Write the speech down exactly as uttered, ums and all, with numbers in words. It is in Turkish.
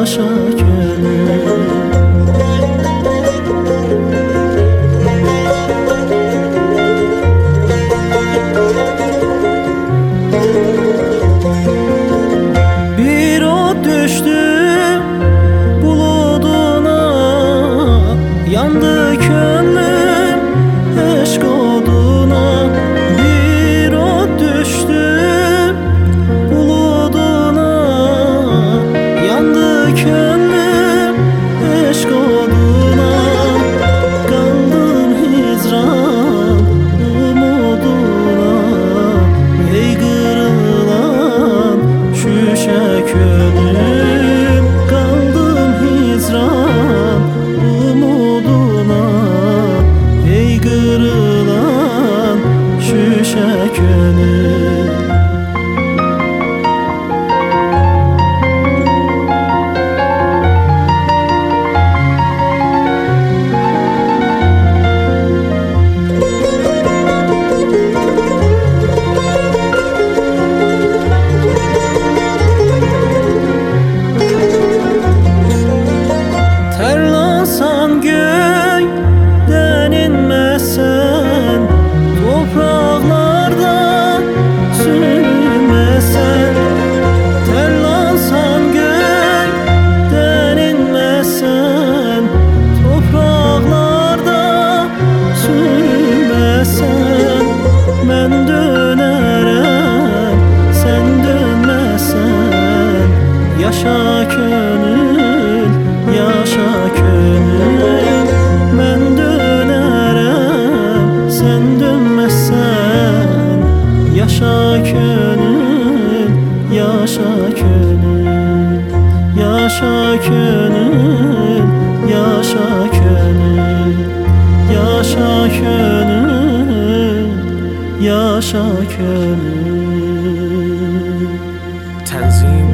yaşa gönül. Bir ot düştüm buluduna, yandı gönlüm aşk oduna. Bir ot düştüm buluduna, yandı gönlüm aşk oduna. Kaldım hicran umuduna, ey kırılan şüşe gönlüm. Kaldım hicran umuduna, ey kırılan şüşe gönlüm. Terlansan göyden inmesen, topraklarda sürünmesen. Terlansan göyden inmesen, topraklarda sürünmesen. Ben dönerem sen dönmesen, yaşa gönül, yaşa gönül. Ben dönerem sen dönmezsen, yaşa gönül, yaşa gönül. Yaşa gönül, yaşa gönül. Yaşa gönül, yaşa gönül. Tanzim